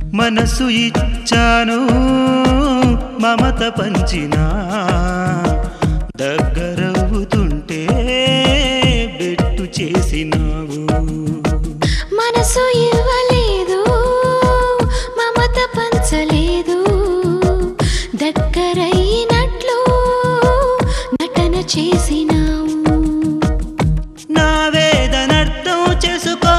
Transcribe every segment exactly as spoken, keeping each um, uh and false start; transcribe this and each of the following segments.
మనసు ఇచ్చాను మమత పంచినా దగ్గరవుతుంటే బెట్టు చేసినావు మనసు ఇవ్వలేదు మమత పంచలేదు దగ్గరైనట్లు నటన చేసినావు నా వేదనర్థం చేసుకో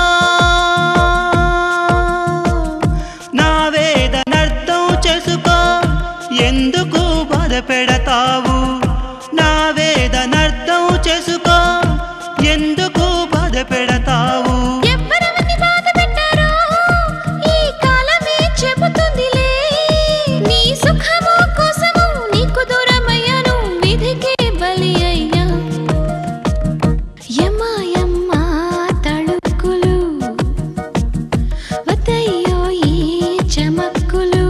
నా వేదనర్థం చేసుకో ఎందుకు బాధ పెడతావు నా వేదనర్థం చేసుకో ఎందుకు బాధ పెడతావు ఎవరెవరిని బాధ పెట్టారో ఈ కాలమే చెబుతుందిలే నీ సుఖము కోసము నీకు దూరమయ్యాను విధికే బలి అయ్యా యమ్మ యమ్మ తళుకులు వద్దయ్యో ఈ చమక్కులు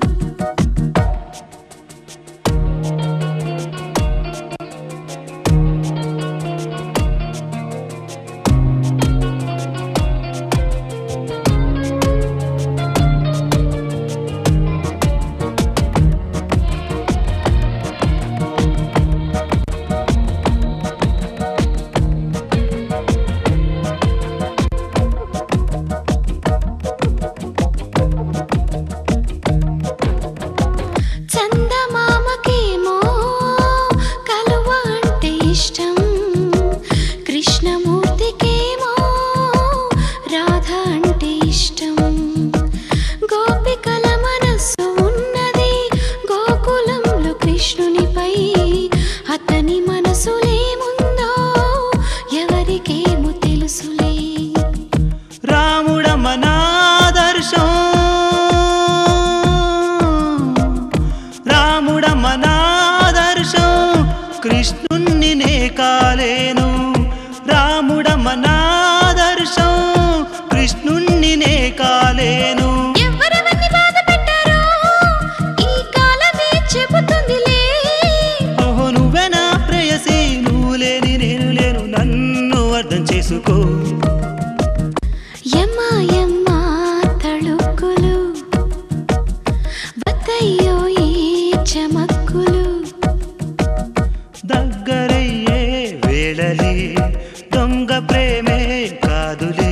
చందమామకేమో కలువ అంటే ఇష్టం కృష్ణమూర్తికేమో రాధ అంటే ఇష్టం గోపికల మనస్సు ఉన్నది గోకులంలో కృష్ణునిపై అతని మనసులేముందో ఎవరికేమో తెలుసులే రాముడమ్మ నాదర్శం రాముడమ్మ నాదర్శం కృష్ణుణ్ణి నే కాలేను రాముడమ్మ నాదర్శం కృష్ణుణ్ణి నే కాలేను ఎవరెవరిని బాధ పెట్టారో ఈ కాలమే చెబుతుందిలే ఓహో నువ్వే నా ప్రేయసి నువ్వు లేని నేను లేను నన్ను అర్థం చేసుకో యమ్మ యమ్మ తళుకులు వద్దయ్యో ఈ చమక్కులు దగ్గరయ్యే వేళలే దొంగ ప్రేమే కాదులే